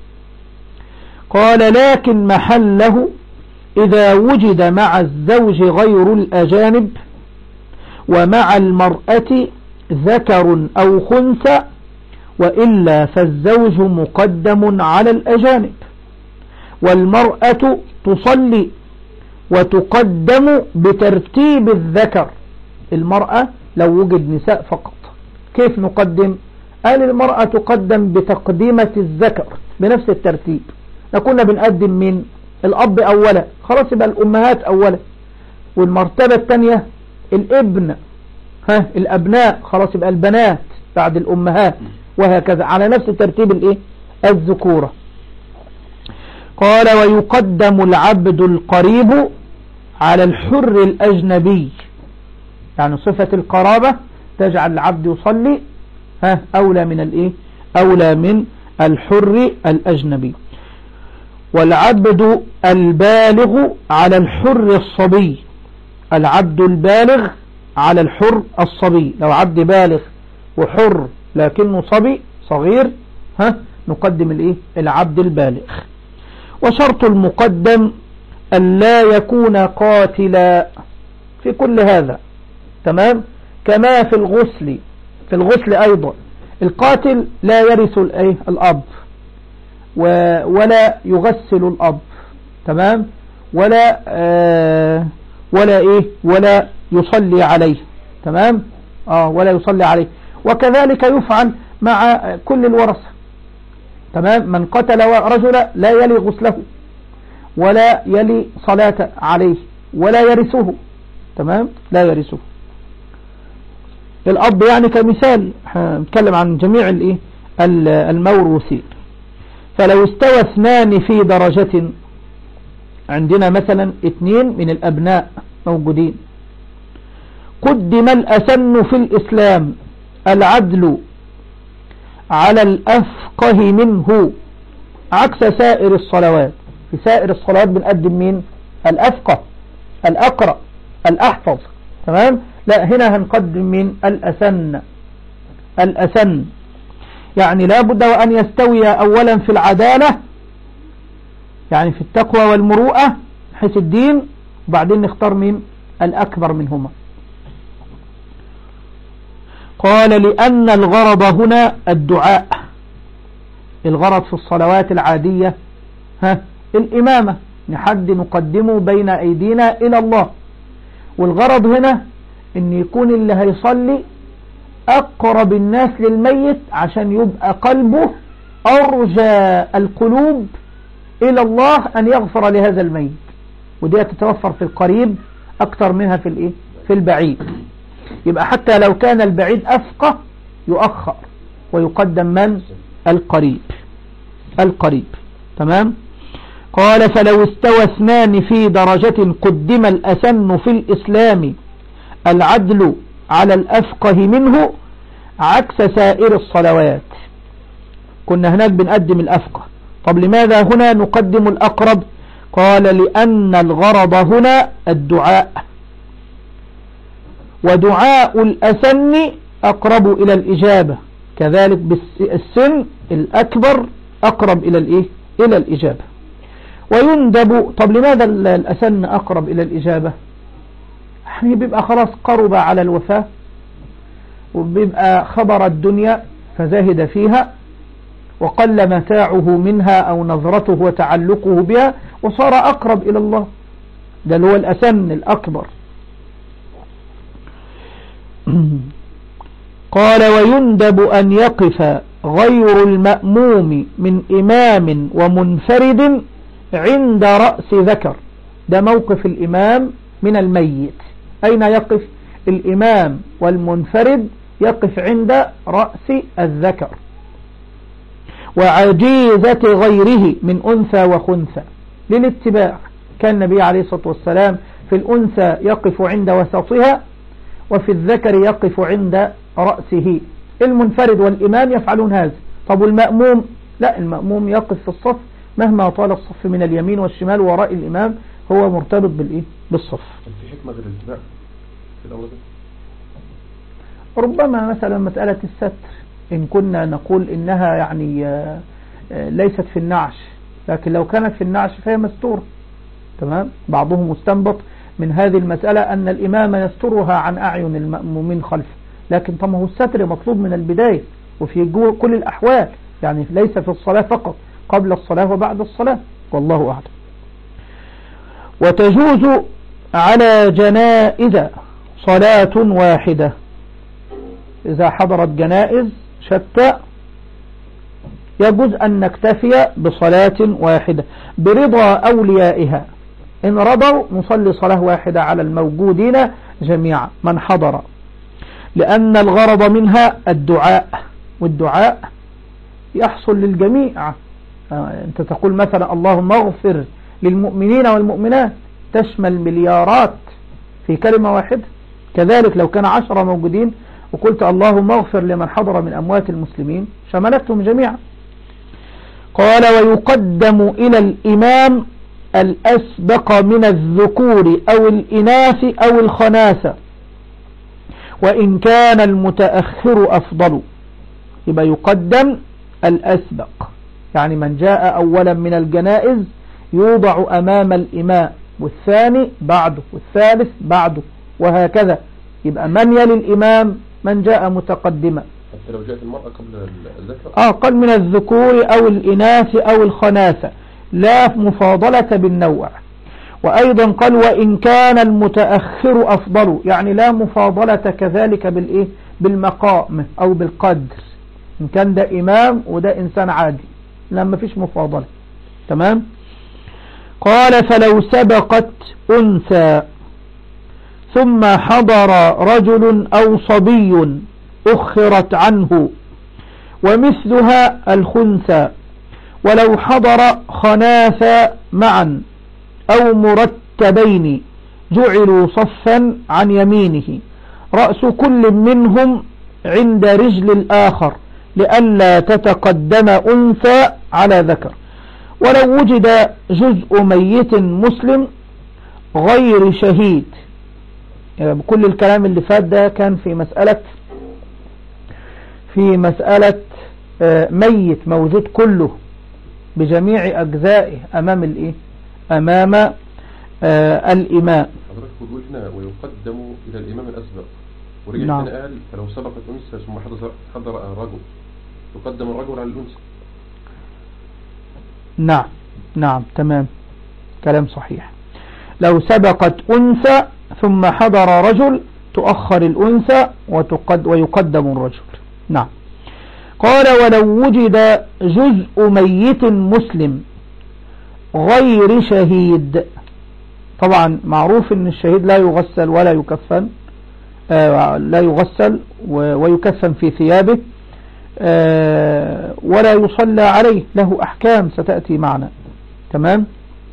قال لكن محله إذا وجد مع الزوج غير الأجانب ومع المرأة ذكر أو خنثى، وإلا فالزوج مقدم على الأجانب، والمرأة تصلي وتقدم بترتيب الذكر. المرأة لو وجد نساء فقط كيف نقدم؟ قال المرأة تقدم بتقديمة الذكر بنفس الترتيب. كنا بنقدم من الأب أولا، خلاص يبقى الأمهات أولا، والمرتبة الثانية الابن، ها الأبناء، خلاص يبقى البنات بعد الأمهات، وهكذا على نفس ترتيب الايه الذكورة. قال ويقدم العبد القريب على الحر الأجنبي، يعني صفة القرابة تجعل العبد يصلي ها أولى من الايه أولى من الحر الأجنبي. والعبد البالغ على الحر الصبي، العبد البالغ على الحر الصبي، لو عبد بالغ وحر لكنه صبي صغير ها نقدم الايه العبد البالغ. وشرط المقدم أن لا يكون قاتلا في كل هذا، تمام، كما في الغسل. في الغسل أيضا القاتل لا يرث الايه الأب ولا يغسل الأب، تمام، ولا آه ولا ايه ولا يصلي عليه، تمام، اه ولا يصلي عليه. وكذلك يفعل مع كل الورثة، تمام، من قتل رجلا لا يلي غسله ولا يلي صلاة عليه ولا يرثه، تمام، لا يرثه. الأب يعني كمثال، نتكلم عن جميع الايه الموروثين. فلو استوى اثنان في درجة، عندنا مثلا اثنين من الأبناء موجودين، قدم الأسن في الإسلام العدل على الأفقه منه، عكس سائر الصلوات. في سائر الصلوات بنقدم مين؟ الأفقه، الأقرأ، الأحفظ، تمام. لا، هنا هنقدم من الأسن. الأسن يعني لا بد وأن يستوي أولا في العدالة، يعني في التقوى والمروءة حيث الدين، وبعدين نختار من الأكبر منهما. قال لأن الغرض هنا الدعاء. الغرض في الصلوات العادية ها الإمامة، نحد نقدمه بين أيدينا إلى الله، والغرض هنا إن يكون اللي هيصلي أقرب الناس للميت عشان يبقى قلبه أرجى القلوب إلى الله أن يغفر لهذا الميت، ودي تتوفر في القريب أكثر منها في الإيه في البعيد. يبقى حتى لو كان البعيد أفقه يؤخر ويقدم من القريب القريب تمام. قال فلو استوى اثنان في درجة قدم الأسن في الإسلام العدل على الأفقه منه، عكس سائر الصلوات. كنا هناك بنقدم الأفقه، طب لماذا هنا نقدم الأقرب؟ قال لأن الغرض هنا الدعاء، ودعاء الأسن أقرب إلى الإجابة، كذلك بالسن الأكبر أقرب إلى الإيه إلى الإجابة. ويندب، طب لماذا الأسن أقرب إلى الإجابة؟ يعني بيبقى خلاص قرب على الوفاة، وبيبقى خبر الدنيا فزاهد فيها، وقل متاعه منها أو نظرته وتعلقه بها، وصار أقرب إلى الله. ده هو الأسن الأكبر. قال ويندب أن يقف غير المأموم من إمام ومنفرد عند رأس ذكر. ده موقف الإمام من الميت، أين يقف الإمام والمنفرد؟ يقف عند رأس الذكر. وعجيزة غيره من أنثى وخنثى للاتباع، كان النبي عليه الصلاة والسلام في الأنثى يقف عند وسطها، وفي الذكر يقف عند رأسه. المنفرد والإمام يفعلون هذا. طب والمأموم؟ لا، المأموم يقف في الصف مهما طال الصف من اليمين والشمال وراء الإمام، هو مرتبط بالإيه بالصف. في حكمة غير الاتباع في الأمر ده؟ ربما مثلا مسألة الستر إن كنا نقول إنها يعني ليست في النعش، لكن لو كانت في النعش فهي مستورة. تمام. بعضهم مستنبط من هذه المسألة أن الإمام يسترها عن أعين المأمومين خلفه، لكن طبعا هو الستر مطلوب من البداية وفي كل الأحوال، يعني ليس في الصلاة فقط، قبل الصلاة وبعد الصلاة، والله أعلم. وتجوز على جنائز صلاة واحدة، إذا حضرت جنائز شتى يجوز أن نكتفي بصلاة واحدة برضا أوليائها. إن رضوا نصلي صلاة واحدة على الموجودين جميعا من حضر، لأن الغرض منها الدعاء، والدعاء يحصل للجميع. أنت تقول مثلا اللهم اغفر للمؤمنين والمؤمنات، تشمل مليارات في كلمة واحدة. كذلك لو كان عشرة موجودين وقلت اللهم اغفر لمن حضر من أموات المسلمين شملتهم جميعا. قال ويقدم إلى الإمام الأسبق من الذكور أو الإناث أو الخناثة، وإن كان المتأخر أفضل. يبقى يقدم الأسبق، يعني من جاء أولا من الجنائز يوضع أمام الإمام، والثاني بعده، والثالث بعده، وهكذا. يبقى من يلي الإمام من جاء متقدما. حتى لو جاءت المرأة قبل الذكر؟ آه قال من الذكور أو الإناث أو الخناثة، لا مفاضلة بالنوع. وأيضا قال وإن كان المتأخر أفضل، يعني لا مفاضلة كذلك بالإيه بالمقام أو بالقدر، إن كان ده إمام وده إنسان عادي لما فيش مفاضلة. تمام. قال فلو سبقت أنثى ثم حضر رجل أو صبي أخرت عنه، ومثلها الخنثى. ولو حضر خناثا معا أو مرتبين جعلوا صفا عن يمينه، رأس كل منهم عند رجل الآخر لئلا تتقدم أنثى على ذكر. ولو وجد جزء ميت مسلم غير شهيد، يعني كل الكلام اللي فات ده كان في مسألة في مسألة ميت موجود كله بجميع أجزائه أمام الإيه أمام آه الإمام. حضرتك بتقول هنا ويقدم إلى الإمام الأسبق، ورجع نعم. هنا قال فلو سبقت أنثى ثم حضر حضر الرجل يقدم الرجل على الأنثى. نعم نعم تمام، كلام صحيح. لو سبقت أنثى ثم حضر رجل تؤخر الأنثى وتقد ويقدم الرجل. نعم. قال ولو وجد جزء ميت مسلم غير شهيد، طبعا معروف ان الشهيد لا يغسل ولا يكفن، آه لا يغسل ويكفن في ثيابه، آه ولا يصلى عليه، له أحكام ستأتي معنا. تمام.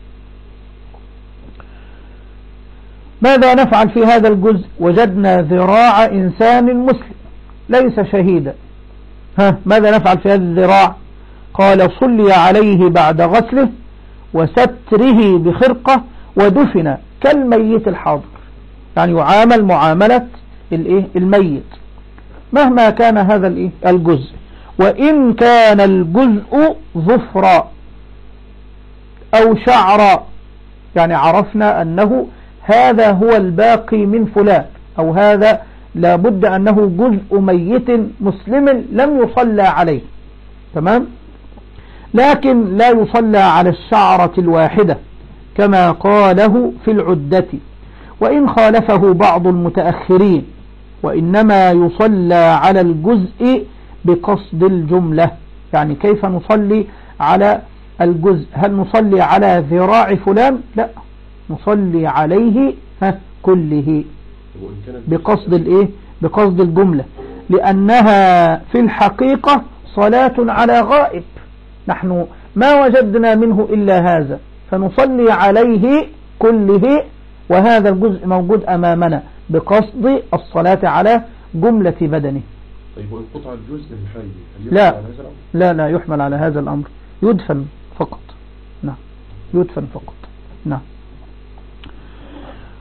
ماذا نفعل في هذا الجزء؟ وجدنا ذراع إنسان مسلم ليس شهيدا، ها ماذا نفعل في هذا الذراع؟ قال صلي عليه بعد غسله وستره بخرقة ودفن كالميت الحاضر، يعني يعامل معاملة الايه الميت مهما كان هذا الايه الجزء، وإن كان الجزء ظفرا أو شعرا، يعني عرفنا أنه هذا هو الباقي من فلان، أو هذا لابد أنه جزء ميت مسلم لم يصلى عليه. تمام. لكن لا يصلى على الشعرة الواحدة كما قاله في العدة، وإن خالفه بعض المتأخرين، وإنما يصلى على الجزء بقصد الجملة. يعني كيف نصلي على الجزء؟ هل نصلي على ذراع فلان؟ لا، نصلي عليه ها كله بقصد الايه بقصد الجملة، لأنها في الحقيقة صلاة على غائب، نحن ما وجدنا منه إلا هذا، فنصلي عليه كله، وهذا الجزء موجود أمامنا بقصد الصلاة على جملة بدنه. طيب وإن قطع الجزء الحي لا لا لا يحمل على هذا الأمر، يدفن فقط. نعم يدفن فقط. نعم.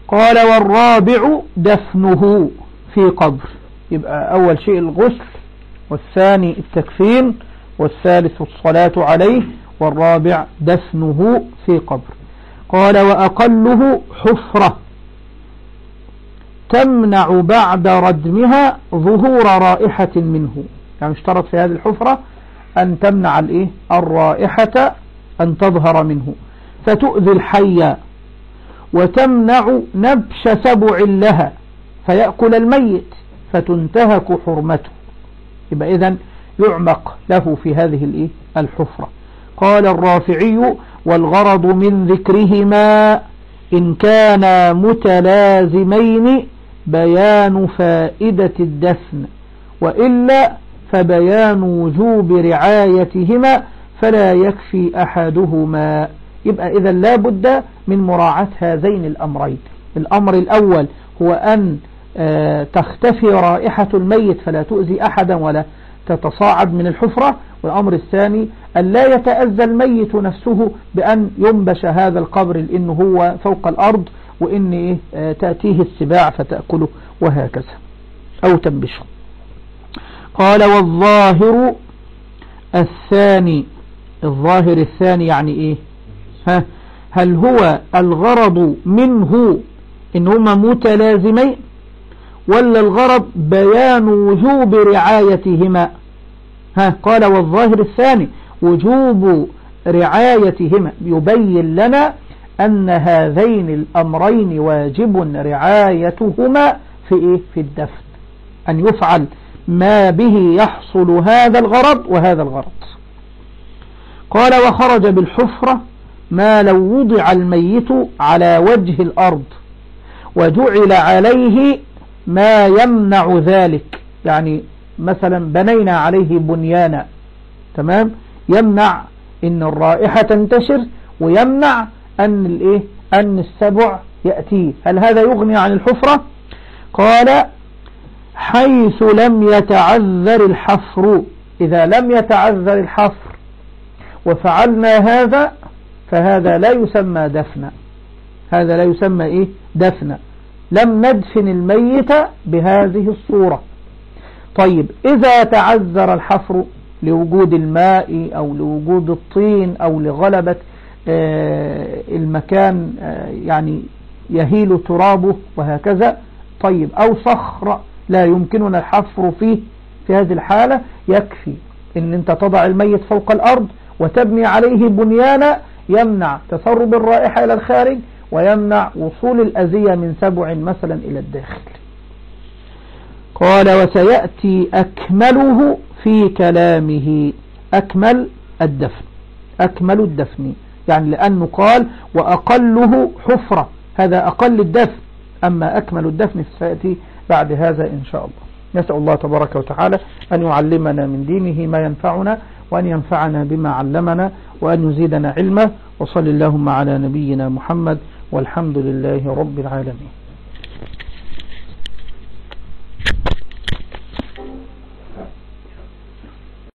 قال والرابع دفنه في قبر. يبقى أول شيء الغسل، والثاني التكفين، والثالث الصلاة عليه، والرابع دفنه في قبر. قال وأقله حفرة تمنع بعد ردمها ظهور رائحة منه. يعني اشترط في هذه الحفرة أن تمنع الإيه؟ الرائحة أن تظهر منه، فتؤذي الحية، وتمنع نبش سبع لها فيأكل الميت فتنتهك حرمته. يبقى إذن يعمق له في هذه الإيه؟ الحفرة. قال الرافعي والغرض من ذكرهما إن كانا متلازمين بيان فائدة الدفن، وإلا فبيان وجوب رعايتهما فلا يكفي أحدهما. يبقى إذا لا بد من مراعاة هذين الأمرين. الأمر الأول هو أن تختفي رائحة الميت فلا تؤذي أحدا ولا تتصاعد من الحفرة، والأمر الثاني أن لا يتأذى الميت نفسه بأن ينبش هذا القبر لأنه هو فوق الأرض، وإن تأتيه السباع فتأكله وهكذا أو تنبشه. قال والظاهر الثاني، الظاهر الثاني يعني إيه؟ ها هل هو الغرض منه إن هما متلازمين، ولا الغرض بيان وجوب رعايتهما؟ ها قال والظاهر الثاني وجوب رعايتهما، يبين لنا أن هذين الأمرين واجب رعايتهما في إيه؟ في الدفن، أن يفعل ما به يحصل هذا الغرض وهذا الغرض. قال وخرج بالحفرة ما لو وضع الميت على وجه الأرض وجعل عليه ما يمنع ذلك، يعني مثلا بنينا عليه بنيانا، تمام، يمنع ان الرائحة تنتشر ويمنع ان الايه ان السبع يأتيه، هل هذا يغني عن الحفرة؟ قال حيث لم يتعذر الحفر، إذا لم يتعذر الحفر وفعلنا هذا فهذا لا يسمى دفنا، هذا لا يسمى إيه؟ دفنا، لم ندفن الميت بهذه الصورة. طيب إذا تعذر الحفر لوجود الماء أو لوجود الطين أو لغلبة آه المكان آه يعني يهيل ترابه وهكذا، طيب أو صخرة لا يمكننا الحفر فيه، في هذه الحالة يكفي ان انت تضع الميت فوق الأرض وتبني عليه بنيانا يمنع تسرب الرائحة إلى الخارج ويمنع وصول الأذية من سبع مثلا إلى الداخل. قال وسيأتي أكمله في كلامه، أكمل الدفن، أكمل الدفن يعني لأنه قال وأقله حفرة، هذا أقل الدفن، أما أكمل الدفن سيأتي بعد هذا إن شاء الله. نسأل الله تبارك وتعالى أن يعلمنا من دينه ما ينفعنا، وأن ينفعنا بما علمنا، وأن يزيدنا علما. وصل اللهم على نبينا محمد، والحمد لله رب العالمين.